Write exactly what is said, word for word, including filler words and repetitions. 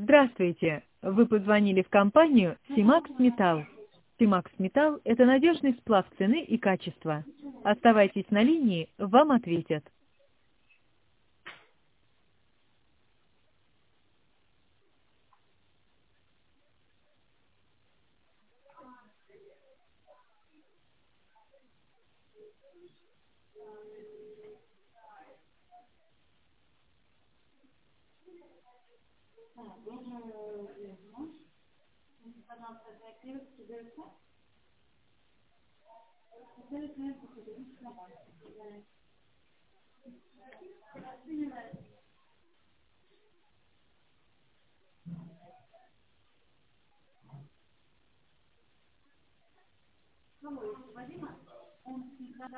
Здравствуйте! Вы позвонили в компанию Симакс Металл. Симакс Металл – это надежный сплав цены и качества. Оставайтесь на линии, вам ответят.